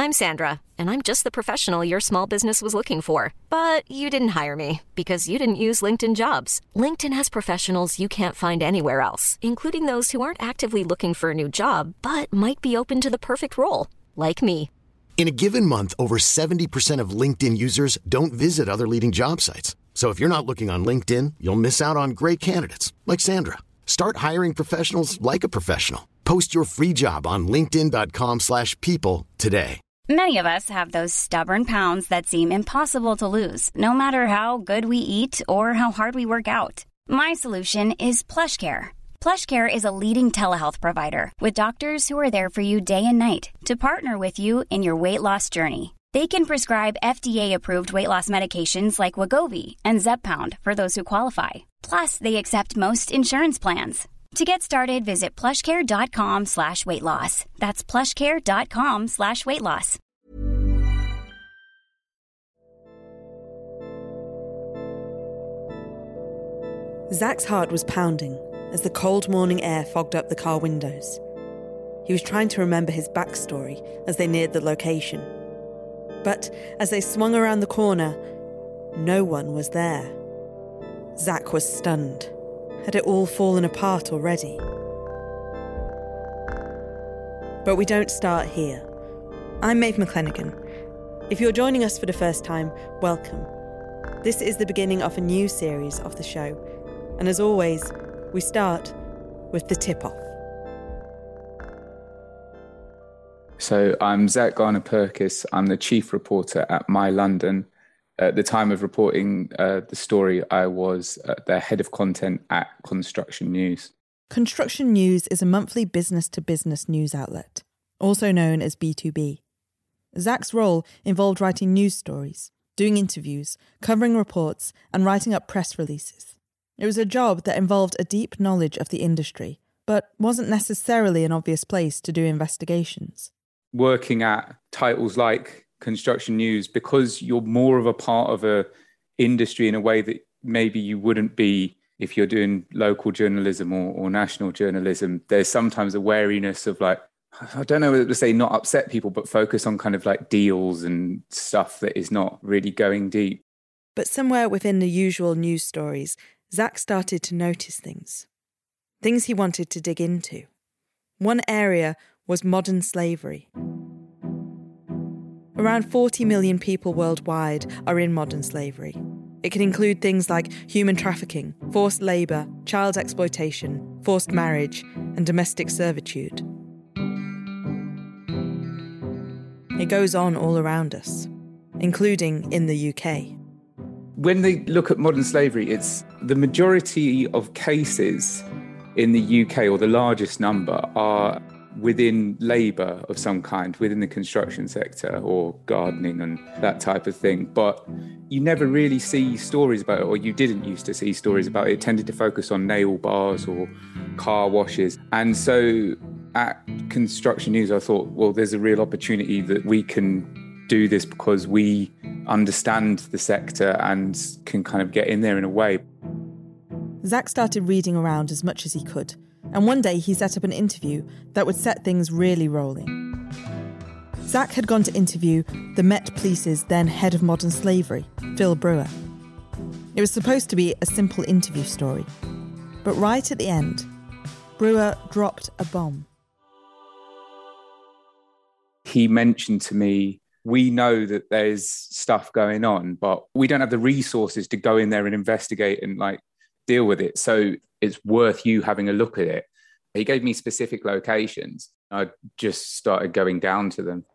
I'm Sandra, and I'm just the professional your small business was looking for. But you didn't hire me because you didn't use LinkedIn Jobs. LinkedIn has professionals you can't find anywhere else, including those who aren't actively looking for a new job, but might be open to the perfect role, like me. In a given month, over 70% of LinkedIn users don't visit other leading job sites. So if you're not looking on LinkedIn, you'll miss out on great candidates like Sandra. Start hiring professionals like a professional. Post your free job on linkedin.com/people today. Many of us have those stubborn pounds that seem impossible to lose, no matter how good we eat or how hard we work out. My solution is PlushCare. PlushCare is a leading telehealth provider with doctors who are there for you day and night to partner with you in your weight loss journey. They can prescribe FDA-approved weight loss medications like Wegovy and Zepbound for those who qualify. Plus, they accept most insurance plans. To get started, visit plushcare.com/weightloss. That's plushcare.com/weightloss. Zach's heart was pounding as the cold morning air fogged up the car windows. He was trying to remember his backstory as they neared the location. But as they swung around the corner, no one was there. Zach was stunned. Had it all fallen apart already? But we don't start here. I'm Maeve McClenaghan. If you're joining us for the first time, welcome. This is the beginning of a new series of the show. And as always, we start with the tip-off. So I'm Zach Garner-Purkis. I'm the chief reporter at My London. At the time of reporting the story, I was the head of content at Construction News. Construction News is a monthly business-to-business news outlet, also known as B2B. Zach's role involved writing news stories, doing interviews, covering reports, and writing up press releases. It was a job that involved a deep knowledge of the industry, but wasn't necessarily an obvious place to do investigations. Working at titles like Construction News, because you're more of a part of a industry in a way that maybe you wouldn't be if you're doing local journalism or national journalism, there's sometimes a wariness of like, I don't know whether to say not upset people, but focus on kind of like deals and stuff that is not really going deep. But somewhere within the usual news stories, Zach started to notice things he wanted to dig into. One area was modern slavery. Around 40 million people worldwide are in modern slavery. It can include things like human trafficking, forced labour, child exploitation, forced marriage, and domestic servitude. It goes on all around us, including in the UK. When they look at modern slavery, it's the majority of cases in the UK, or the largest number, are within labour of some kind, within the construction sector or gardening and that type of thing. But you never really see stories about it, or you didn't used to see stories about it. It tended to focus on nail bars or car washes. And so at Construction News, I thought, well, there's a real opportunity that we can do this because we understand the sector and can kind of get in there in a way. Zach started reading around as much as he could, and one day he set up an interview that would set things really rolling. Zach had gone to interview the Met Police's then head of modern slavery, Phil Brewer. It was supposed to be a simple interview story, but right at the end, Brewer dropped a bomb. He mentioned to me, we know that there's stuff going on, but we don't have the resources to go in there and investigate and like deal with it. So it's worth you having a look at it. He gave me specific locations. I just started going down to them.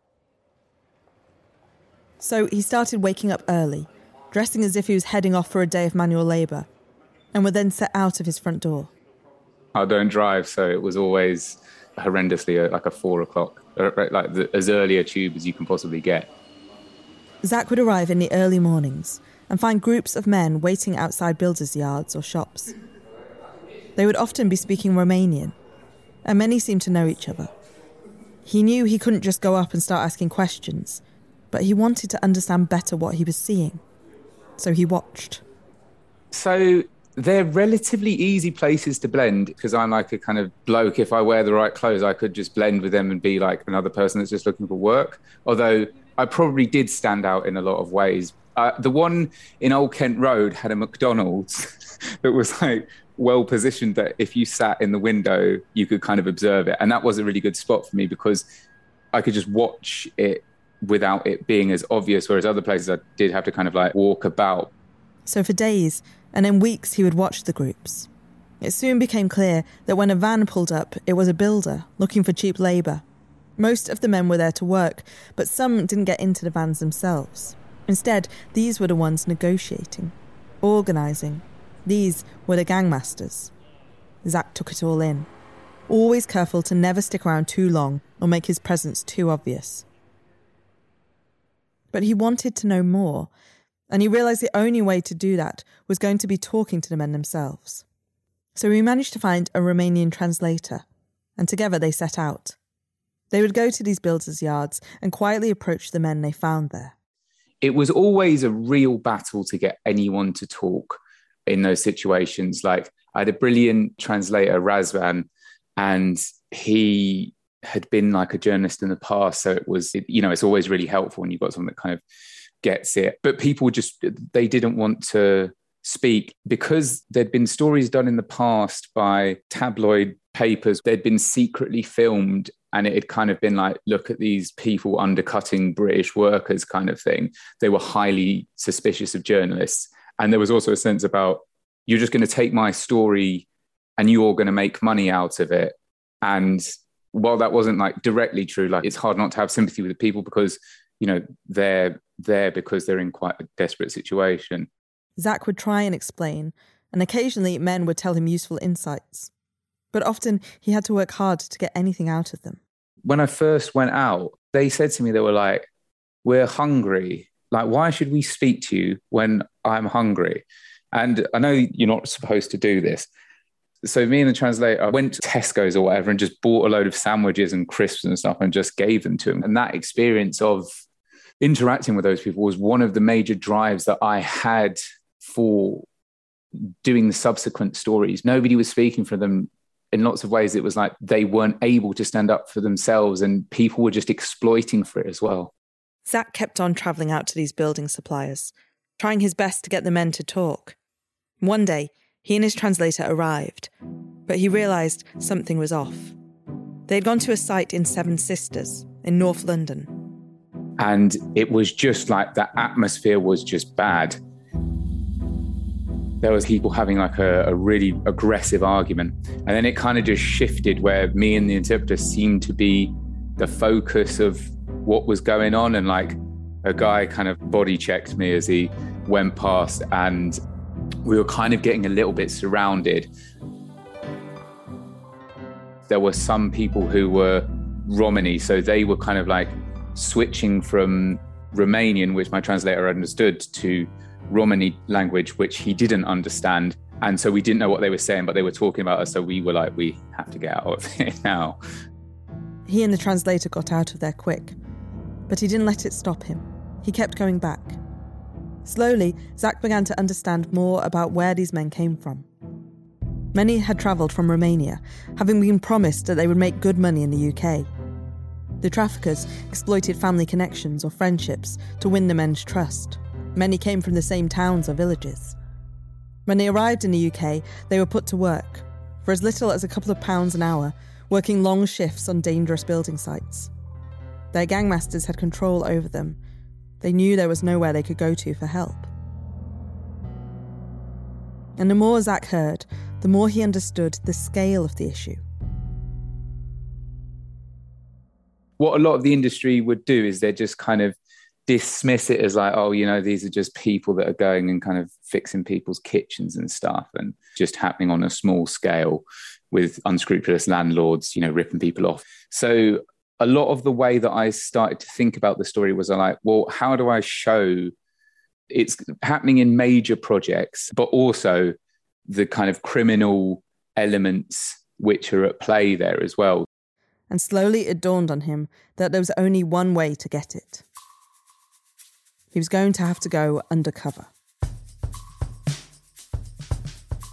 So he started waking up early, dressing as if he was heading off for a day of manual labour, and would then set out of his front door. I don't drive, so it was always horrendously like a 4 o'clock, like as early a tube as you can possibly get. Zach would arrive in the early mornings and find groups of men waiting outside builders' yards or shops. They would often be speaking Romanian, and many seemed to know each other. He knew he couldn't just go up and start asking questions, but he wanted to understand better what he was seeing. So he watched. So They're relatively easy places to blend because I'm like a kind of bloke. If I wear the right clothes, I could just blend with them and be like another person that's just looking for work. Although I probably did stand out in a lot of ways. The one in Old Kent Road had a McDonald's that was like well positioned that if you sat in the window, you could kind of observe it. And that was a really good spot for me because I could just watch it without it being as obvious, whereas other places I did have to kind of like walk about. So for days and in weeks, he would watch the groups. It soon became clear that when a van pulled up, it was a builder looking for cheap labour. Most of the men were there to work, but some didn't get into the vans themselves. Instead, these were the ones negotiating, organising. These were the gangmasters. Zack took it all in, always careful to never stick around too long or make his presence too obvious. But he wanted to know more, and he realised the only way to do that was going to be talking to the men themselves. So he managed to find a Romanian translator, and together they set out. They would go to these builders' yards and quietly approach the men they found there. It was always a real battle to get anyone to talk in those situations. Like, I had a brilliant translator, Razvan, and he had been like a journalist in the past. So it was, it's always really helpful when you've got someone that kind of gets it. But people they didn't want to speak because there'd been stories done in the past by tabloid papers. They'd been secretly filmed and it had kind of been like, look at these people undercutting British workers kind of thing. They were highly suspicious of journalists. And there was also a sense about, you're just going to take my story and you're going to make money out of it. And while that wasn't like directly true, like it's hard not to have sympathy with the people because, they're there because they're in quite a desperate situation. Zack would try and explain, and occasionally men would tell him useful insights. But often he had to work hard to get anything out of them. When I first went out, they said to me, they were like, we're hungry. Like, why should we speak to you when I'm hungry? And I know you're not supposed to do this. So me and the translator went to Tesco's or whatever and just bought a load of sandwiches and crisps and stuff and just gave them to him. And that experience of interacting with those people was one of the major drives that I had for doing the subsequent stories. Nobody was speaking for them. In lots of ways, it was like they weren't able to stand up for themselves and people were just exploiting for it as well. Zack kept on travelling out to these building suppliers, trying his best to get the men to talk. One day, he and his translator arrived, but he realised something was off. They'd gone to a site in Seven Sisters in North London. And it was just like the atmosphere was just bad. There was people having like a really aggressive argument. And then it kind of just shifted where me and the interpreter seemed to be the focus of what was going on. And like a guy kind of body checked me as he went past and we were kind of getting a little bit surrounded. There were some people who were Romani, so they were kind of like switching from Romanian, which my translator understood, to Romani language, which he didn't understand. And so we didn't know what they were saying, but they were talking about us. So we were like, we have to get out of here now. He and the translator got out of there quick, but he didn't let it stop him. He kept going back. Slowly, Zack began to understand more about where these men came from. Many had travelled from Romania, having been promised that they would make good money in the UK. The traffickers exploited family connections or friendships to win the men's trust. Many came from the same towns or villages. When they arrived in the UK, they were put to work, for as little as a couple of pounds an hour, working long shifts on dangerous building sites. Their gangmasters had control over them. They knew there was nowhere they could go to for help. And the more Zack heard, the more he understood the scale of the issue. What a lot of the industry would do is they just kind of dismiss it as like, oh, these are just people that are going and kind of fixing people's kitchens and stuff and just happening on a small scale with unscrupulous landlords, ripping people off. So a lot of the way that I started to think about the story was like, well, how do I show it's happening in major projects, but also the kind of criminal elements which are at play there as well. And slowly it dawned on him that there was only one way to get it. He was going to have to go undercover.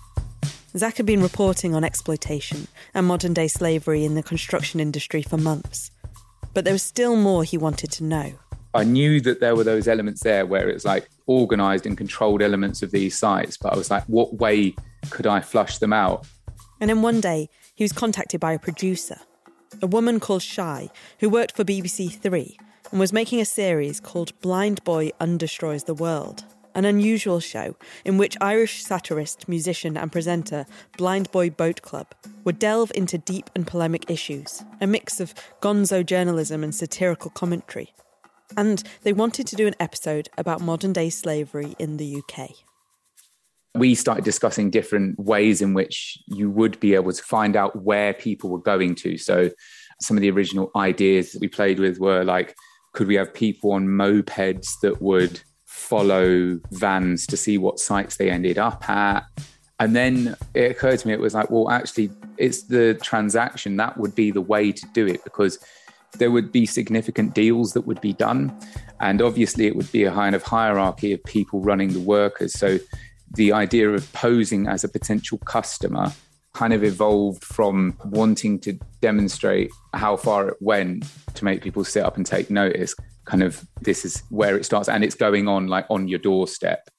Zach had been reporting on exploitation and modern-day slavery in the construction industry for months. But there was still more he wanted to know. I knew that there were those elements there where it's like organised and controlled elements of these sites, but I was like, what way could I flush them out? And then one day, he was contacted by a producer, a woman called Shai, who worked for BBC Three and was making a series called Blind Boy Undestroys the World, an unusual show in which Irish satirist, musician and presenter Blind Boy Boat Club would delve into deep and polemic issues, a mix of gonzo journalism and satirical commentary. And they wanted to do an episode about modern-day slavery in the UK. We started discussing different ways in which you would be able to find out where people were going to. So some of the original ideas that we played with were like, could we have people on mopeds that would follow vans to see what sites they ended up at? And then it occurred to me, it was like, well, actually, it's the transaction. That would be the way to do it, because there would be significant deals that would be done. And obviously it would be a kind of hierarchy of people running the workers. So the idea of posing as a potential customer kind of evolved from wanting to demonstrate how far it went to make people sit up and take notice. Kind of, this is where it starts, and it's going on like on your doorstep.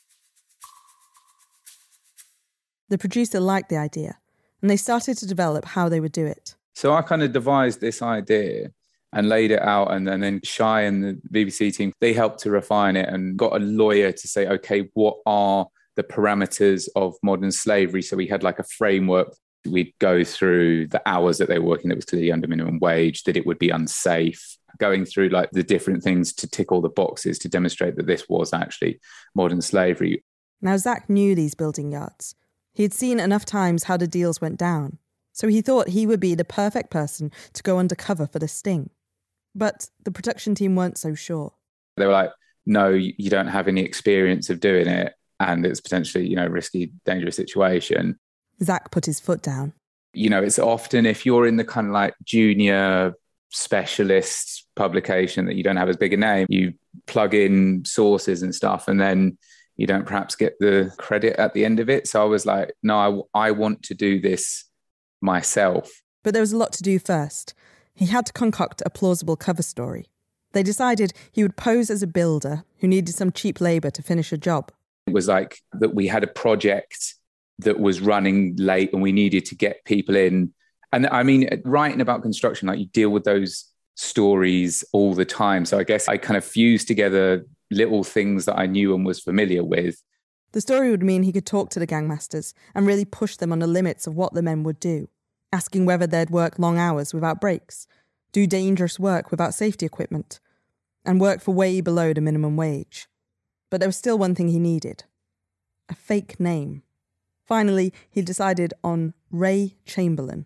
The producer liked the idea, and they started to develop how they would do it. So I kind of devised this idea and laid it out, and then Shai and the BBC team, they helped to refine it and got a lawyer to say, okay, what are the parameters of modern slavery? So we had like a framework. We'd go through the hours that they were working that was clearly under minimum wage, that it would be unsafe, going through like the different things to tick all the boxes to demonstrate that this was actually modern slavery. Now, Zach knew these building yards. He had seen enough times how the deals went down. So he thought he would be the perfect person to go undercover for the sting. But the production team weren't so sure. They were like, no, you don't have any experience of doing it, and it's potentially, a risky, dangerous situation. Zach put his foot down. It's often if you're in the kind of like junior specialist publication that you don't have as big a name, you plug in sources and stuff, and then you don't perhaps get the credit at the end of it. So I was like, no, I want to do this myself. But there was a lot to do first. He had to concoct a plausible cover story. They decided he would pose as a builder who needed some cheap labour to finish a job. It was like that we had a project that was running late and we needed to get people in. And I mean, writing about construction, like you deal with those stories all the time. So I guess I kind of fused together little things that I knew and was familiar with. The story would mean he could talk to the gangmasters and really push them on the limits of what the men would do, asking whether they'd work long hours without breaks, do dangerous work without safety equipment, and work for way below the minimum wage. But there was still one thing he needed: a fake name. Finally, he decided on Ray Chamberlain.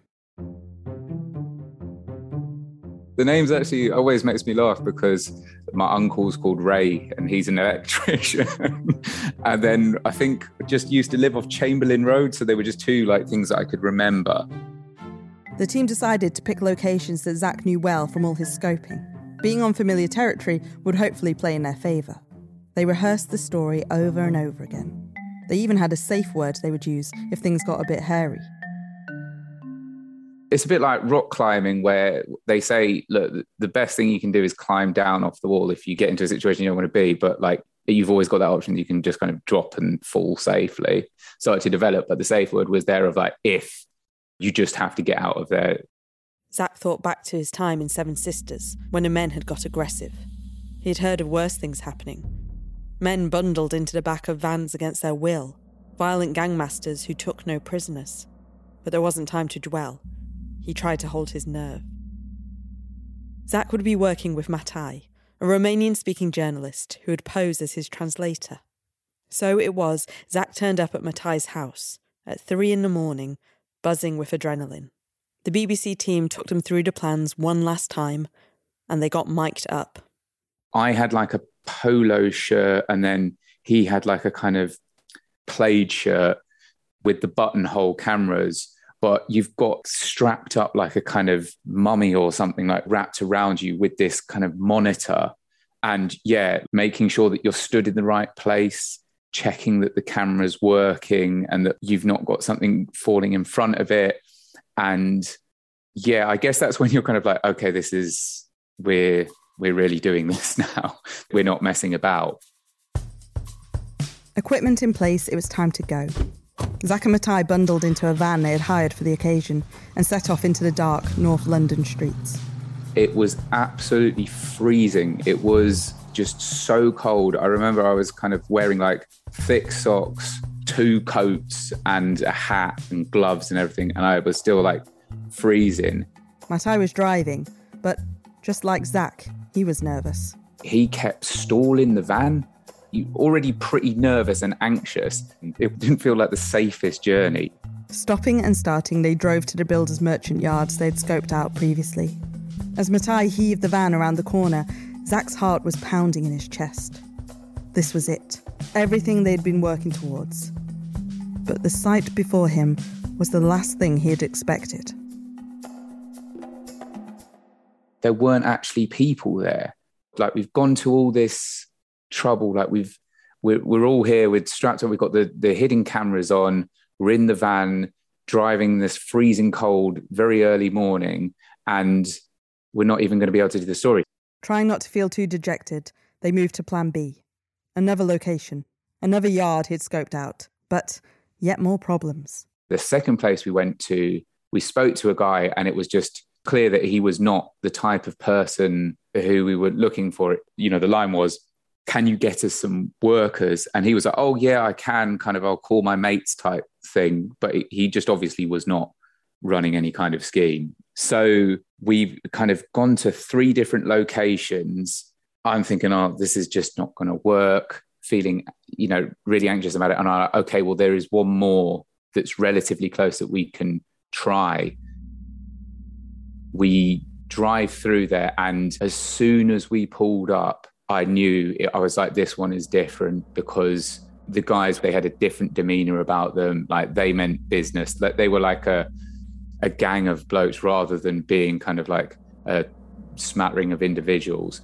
The name's actually always makes me laugh because my uncle's called Ray and he's an electrician. And then I think I just used to live off Chamberlain Road. So they were just two like things that I could remember. The team decided to pick locations that Zach knew well from all his scoping. Being on familiar territory would hopefully play in their favour. They rehearsed the story over and over again. They even had a safe word they would use if things got a bit hairy. It's a bit like rock climbing where they say, look, the best thing you can do is climb down off the wall if you get into a situation you don't want to be. But like, you've always got that option. You can just kind of drop and fall safely. So to develop, but the safe word was there of like, if you just have to get out of there. Zach thought back to his time in Seven Sisters when the men had got aggressive. He had heard of worse things happening. Men bundled into the back of vans against their will, violent gangmasters who took no prisoners. But there wasn't time to dwell. He tried to hold his nerve. Zach would be working with Matai, a Romanian-speaking journalist who would pose as his translator. So it was Zach turned up at Matai's house at 3 a.m, buzzing with adrenaline. The BBC team took them through the plans one last time, and they got mic'd up. I had like a polo shirt, and then he had like a kind of plaid shirt with the buttonhole cameras, but you've got strapped up like a kind of mummy or something like wrapped around you with this kind of monitor. And yeah, making sure that you're stood in the right place. checking that the camera's working and that you've not got something falling in front of it. And yeah, I guess that's when you're kind of like, okay, we're really doing this now. We're not messing about. Equipment in place, it was time to go. Zach and Matai bundled into a van they had hired for the occasion and set off into the dark North London streets. It was absolutely freezing. It was just so cold. I remember I was kind of wearing like thick socks, 2 coats and a hat and gloves and everything. And I was still like freezing. Matai was driving, but just like Zach, he was nervous. He kept stalling the van. You're already pretty nervous and anxious. It didn't feel like the safest journey. Stopping and starting, they drove to the builders' merchant yards they'd scoped out previously. As Matai heaved the van around the corner, Zach's heart was pounding in his chest. This was it. Everything they'd been working towards. But the sight before him was the last thing he had expected. There weren't actually people there. Like, we've gone to all this trouble. Like, we're all here with strapped on. We've got the hidden cameras on. We're in the van driving this freezing cold, very early morning, and we're not even going to be able to do the story. Trying not to feel too dejected, they moved to Plan B. Another location, another yard he'd scoped out, but yet more problems. The second place we went to, we spoke to a guy, and it was just clear that he was not the type of person who we were looking for. You know, the line was, can you get us some workers? And he was like, oh yeah, I can, kind of, I'll call my mates type thing. But he just obviously was not running any kind of scheme. So we've kind of gone to 3 different locations. I'm thinking, oh, this is just not going to work. Feeling, you know, really anxious about it. And I'm like, okay, well, there is one more that's relatively close that we can try. We drive through there, and as soon as we pulled up, I knew I was like, this one is different, because the guys, they had a different demeanor about them. Like, they meant business. They were like a gang of blokes rather than being kind of like a smattering of individuals.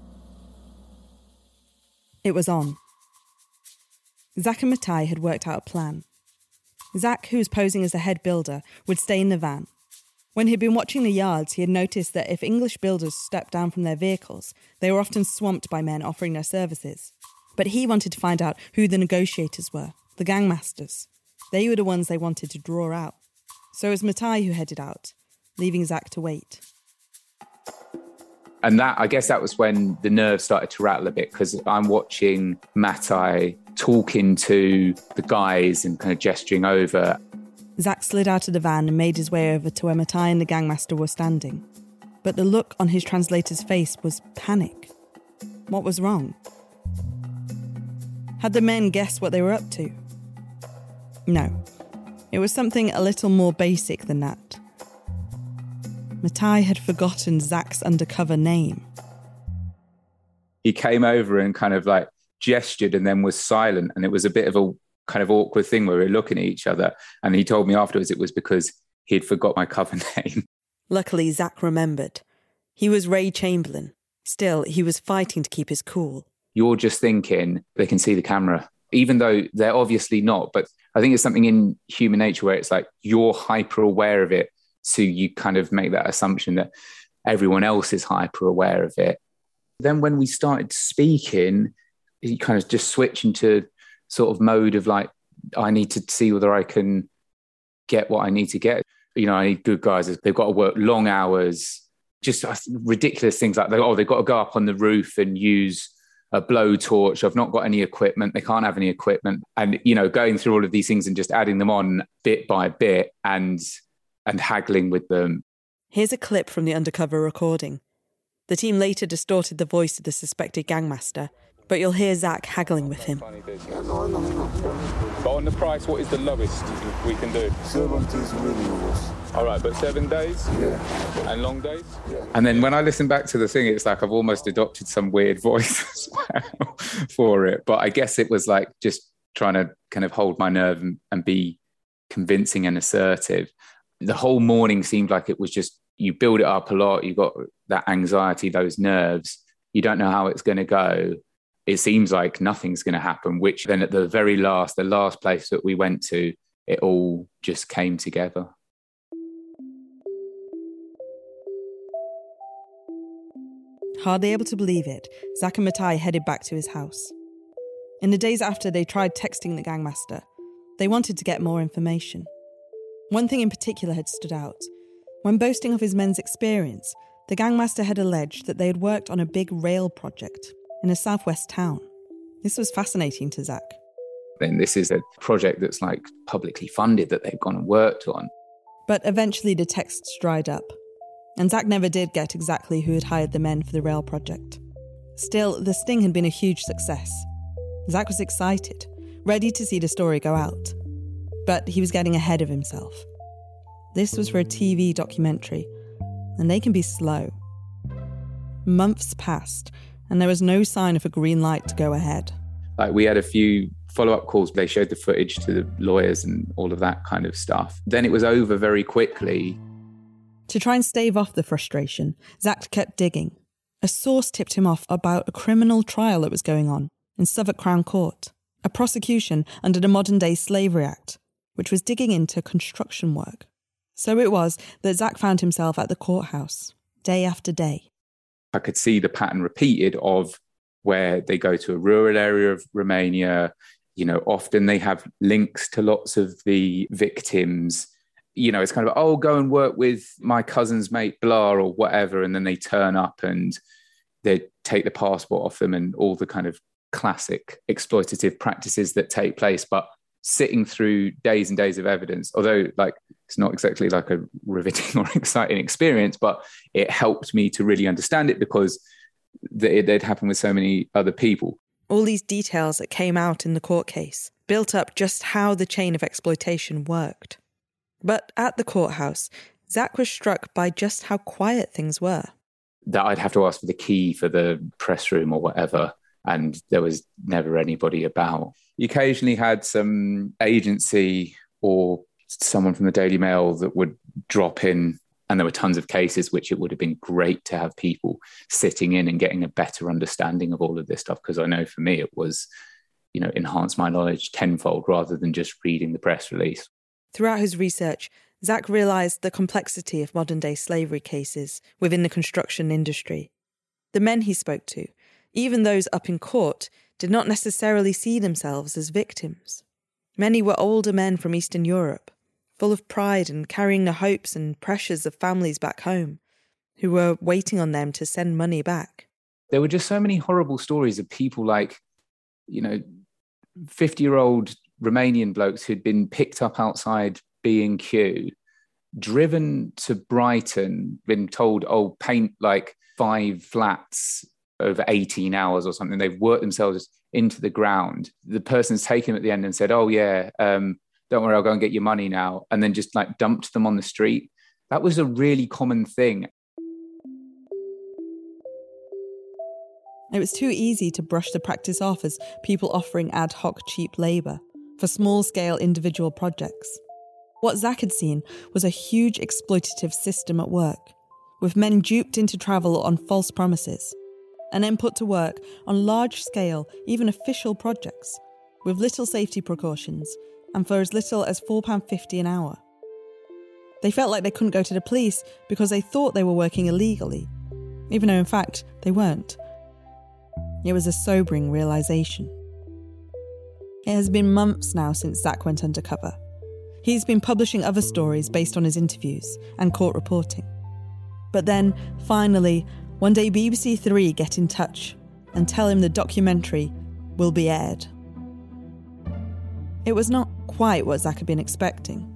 It was on. Zach and Matai had worked out a plan. Zach, who was posing as the head builder, would stay in the van. When he'd been watching the yards, he had noticed that if English builders stepped down from their vehicles, they were often swamped by men offering their services. But he wanted to find out who the negotiators were, the gangmasters. They were the ones they wanted to draw out. So it was Matai who headed out, leaving Zach to wait. And that, I guess that was when the nerves started to rattle a bit, because I'm watching Matai talking to the guys and kind of gesturing over. Zach slid out of the van and made his way over to where Matai and the gangmaster were standing. But the look on his translator's face was panic. What was wrong? Had the men guessed what they were up to? No. It was something a little more basic than that. Matai had forgotten Zach's undercover name. He came over and kind of like gestured and then was silent, and it was a bit of a kind of awkward thing where we were looking at each other, and he told me afterwards it was because he'd forgot my cover name. Luckily, Zach remembered. He was Ray Chamberlain. Still, he was fighting to keep his cool. You're just thinking they can see the camera, even though they're obviously not. But I think it's something in human nature where it's like you're hyper aware of it, so you kind of make that assumption that everyone else is hyper aware of it. Then when we started speaking, he kind of just switched into sort of mode of like, I need to see whether I can get what I need to get. You know, I need good guys. They've got to work long hours, just ridiculous things like, they've got to go up on the roof and use a blowtorch. I've not got any equipment. They can't have any equipment. And, you know, going through all of these things and just adding them on bit by bit and haggling with them. Here's a clip from the undercover recording. The team later distorted the voice of the suspected gangmaster, but you'll hear Zach haggling with him. But on the price, what is the lowest we can do? 7 days really. All right, but 7 days? Yeah. And long days? Yeah. And then when I listen back to the thing, it's like I've almost adopted some weird voice as well for it. But I guess it was like just trying to kind of hold my nerve and be convincing and assertive. The whole morning seemed like it was just, you build it up a lot. You got that anxiety, those nerves. You don't know how it's going to go. it seems like nothing's going to happen, which then at the very last, the last place that we went to, it all just came together. Hardly able to believe it, Zach and Matai headed back to his house. In the days after, they tried texting the gangmaster. They wanted to get more information. One thing in particular had stood out. When boasting of his men's experience, the gangmaster had alleged that they had worked on a big rail project in a southwest town. This was fascinating to Zach. And this is a project that's like publicly funded that they've gone and worked on. But eventually the texts dried up, and Zach never did get exactly who had hired the men for the rail project. Still, the sting had been a huge success. Zach was excited, ready to see the story go out. But he was getting ahead of himself. This was for a TV documentary, and they can be slow. Months passed, and there was no sign of a green light to go ahead. Like, we had a few follow-up calls. They showed the footage to the lawyers and all of that kind of stuff. Then it was over very quickly. To try and stave off the frustration, Zach kept digging. A source tipped him off about a criminal trial that was going on in Southwark Crown Court, a prosecution under the Modern Day Slavery Act, which was digging into construction work. So it was that Zach found himself at the courthouse, day after day. I could see the pattern repeated of where they go to a rural area of Romania. You know, often they have links to lots of the victims. You know, it's kind of, oh, go and work with my cousin's mate, blah, or whatever. And then they turn up and they take the passport off them and all the kind of classic exploitative practices that take place. But sitting through days and days of evidence, although like it's not exactly like a riveting or exciting experience, but it helped me to really understand it because it had happened with so many other people. All these details that came out in the court case built up just how the chain of exploitation worked. But at the courthouse, Zach was struck by just how quiet things were. That I'd have to ask for the key for the press room or whatever, and there was never anybody about. You occasionally had some agency or someone from the Daily Mail that would drop in, and there were tons of cases which it would have been great to have people sitting in and getting a better understanding of all of this stuff, because I know for me it was, you know, enhanced my knowledge tenfold rather than just reading the press release. Throughout his research, Zach realised the complexity of modern-day slavery cases within the construction industry. The men he spoke to, even those up in court, did not necessarily see themselves as victims. Many were older men from Eastern Europe, full of pride and carrying the hopes and pressures of families back home, who were waiting on them to send money back. There were just so many horrible stories of people like, you know, 50-year-old Romanian blokes who'd been picked up outside B&Q, driven to Brighton, been told, oh, paint like 5 flats over 18 hours or something. They've worked themselves into the ground. The person's taken them at the end and said, oh, yeah, don't worry, I'll go and get your money now. And then just like dumped them on the street. That was a really common thing. It was too easy to brush the practice off as people offering ad hoc cheap labour for small-scale individual projects. What Zach had seen was a huge exploitative system at work, with men duped into travel on false promises, and then put to work on large-scale, even official projects, with little safety precautions, and for as little as £4.50 an hour. They felt like they couldn't go to the police because they thought they were working illegally, even though in fact they weren't. It was a sobering realisation. It has been months now since Zach went undercover. He's been publishing other stories based on his interviews and court reporting. But then, finally, one day BBC Three get in touch and tell him the documentary will be aired. It was not quite what Zach had been expecting.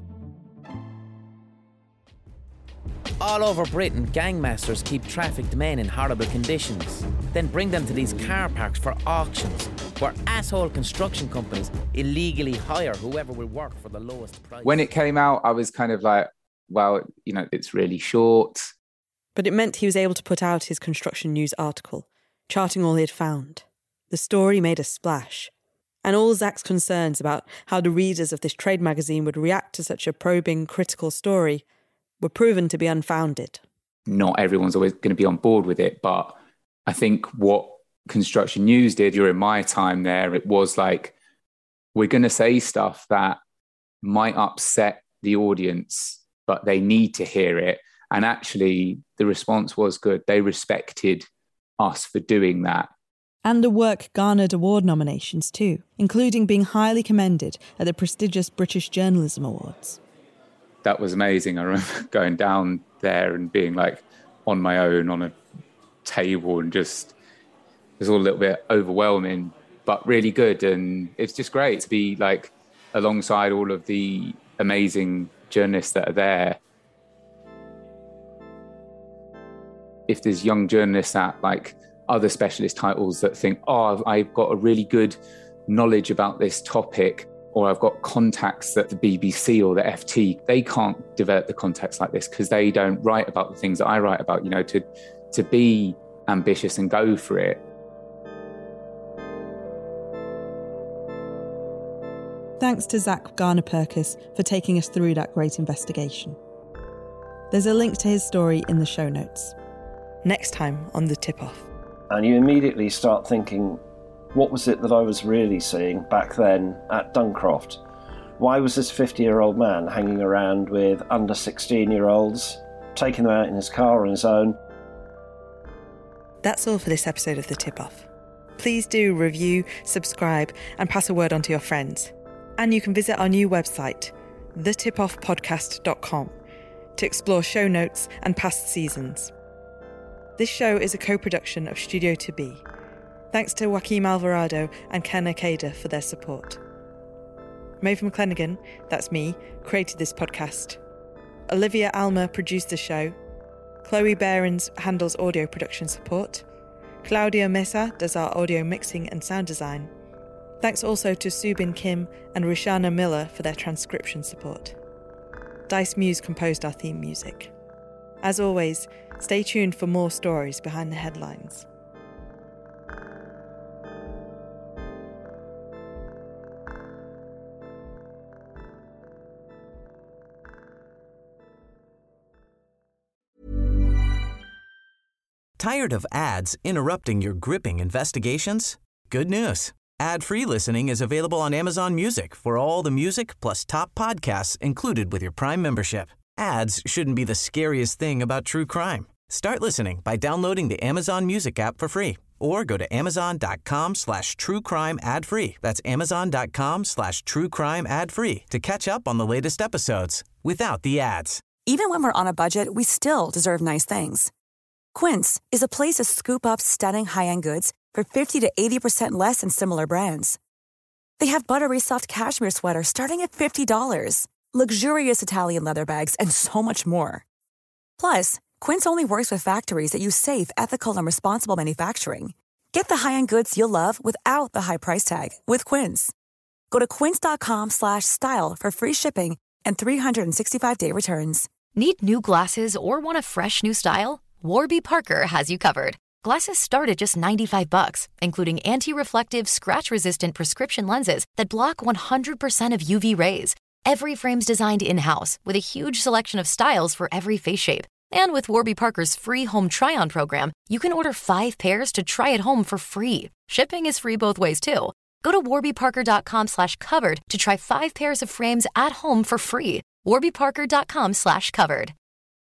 All over Britain, gangmasters keep trafficked men in horrible conditions, then bring them to these car parks for auctions, where asshole construction companies illegally hire whoever will work for the lowest price. When it came out, I was kind of like, well, you know, it's really short. But it meant he was able to put out his construction news article, charting all he had found. The story made a splash. And all Zach's concerns about how the readers of this trade magazine would react to such a probing, critical story were proven to be unfounded. Not everyone's always going to be on board with it, but I think what Construction News did during my time there. It was like, we're going to say stuff that might upset the audience, but they need to hear it. And actually, the response was good. They respected us for doing that. And the work garnered award nominations too, including being highly commended at the prestigious British Journalism Awards. That was amazing. I remember going down there and being like on my own on a table, and just, it was all a little bit overwhelming, but really good. And it's just great to be like alongside all of the amazing journalists that are there. If there's young journalists at like other specialist titles that think, oh, I've got a really good knowledge about this topic, or I've got contacts at the BBC or the FT, they can't develop the contacts like this because they don't write about the things that I write about, to be ambitious and go for it. Thanks to Zach Garner-Purkis for taking us through that great investigation. There's a link to his story in the show notes. Next time on The Tip-Off. And you immediately start thinking, what was it that I was really seeing back then at Duncroft? Why was this 50-year-old man hanging around with under 16-year-olds, taking them out in his car on his own? That's all for this episode of The Tip-Off. Please do review, subscribe, and pass a word on to your friends. And you can visit our new website, thetipoffpodcast.com, to explore show notes and past seasons. This show is a co-production of Studio To Be. Thanks to Joaquim Alvarado and Ken Akeda for their support. Maeve McClenaghan, that's me, created this podcast. Olivia Almer produced the show. Chloe Behrens handles audio production support. Claudia Mesa does our audio mixing and sound design. Thanks also to Subin Kim and Rishana Miller for their transcription support. Dice Muse composed our theme music. As always, stay tuned for more stories behind the headlines. Tired of ads interrupting your gripping investigations? Good news. Ad-free listening is available on Amazon Music for all the music plus top podcasts included with your Prime membership. Ads shouldn't be the scariest thing about true crime. Start listening by downloading the Amazon Music app for free or go to amazon.com/truecrime ad-free. That's amazon.com/truecrime ad-free to catch up on the latest episodes without the ads. Even when we're on a budget, we still deserve nice things. Quince is a place to scoop up stunning high-end goods for 50 to 80% less than similar brands. They have buttery soft cashmere sweaters starting at $50, luxurious Italian leather bags, and so much more. Plus, Quince only works with factories that use safe, ethical, and responsible manufacturing. Get the high-end goods you'll love without the high price tag with Quince. Go to quince.com/style for free shipping and 365-day returns. Need new glasses or want a fresh new style? Warby Parker has you covered. Glasses start at just $95, including anti-reflective, scratch-resistant prescription lenses that block 100% of UV rays. Every frame's designed in-house with a huge selection of styles for every face shape. And with Warby Parker's free home try-on program, you can order 5 pairs to try at home for free. Shipping is free both ways, too. Go to warbyparker.com/covered to try 5 pairs of frames at home for free. warbyparker.com/covered.